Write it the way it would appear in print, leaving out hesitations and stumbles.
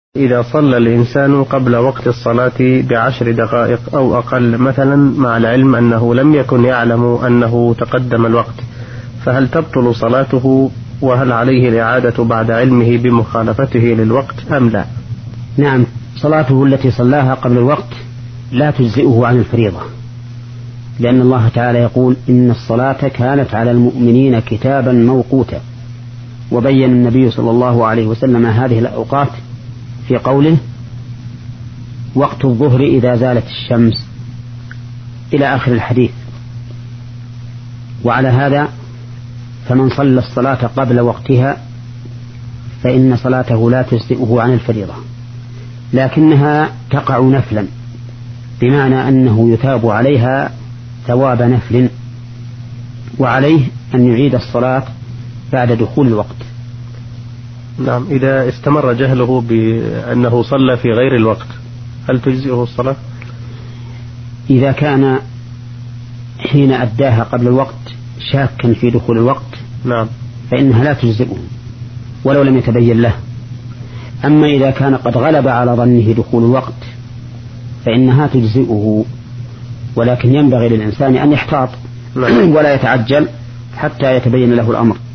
إذا صلى الإنسان قبل وقت الصلاة ب10 دقائق أو أقل مثلا، مع العلم أنه لم يكن يعلم أنه تقدم الوقت، فهل تبطل صلاته؟ وهل عليه الإعادة بعد علمه بمخالفته للوقت أم لا؟ نعم، صلاته التي صلاها قبل الوقت لا تجزئه عن الفريضة، لأن الله تعالى يقول إن الصلاة كانت على المؤمنين كتابا موقوتا، وبين النبي صلى الله عليه وسلم هذه الأوقات في قوله: وقت الظهر إذا زالت الشمس، إلى آخر الحديث. وعلى هذا فمن صلى الصلاة قبل وقتها فإن صلاته لا تجزئه عن الفريضة، لكنها تقع نفلا، بمعنى أنه يثاب عليها ثواب نفل، وعليه أن يعيد الصلاة بعد دخول الوقت. نعم، إذا استمر جهله بأنه صلى في غير الوقت هل تجزئه الصلاة؟ إذا كان حين أداها قبل الوقت شاكا في دخول الوقت، نعم، فإنها لا تجزئه ولو لم يتبين له. أما إذا كان قد غلب على ظنه دخول الوقت فإنها تجزئه، ولكن ينبغي للإنسان أن يحتاط ولا يتعجل حتى يتبين له الأمر.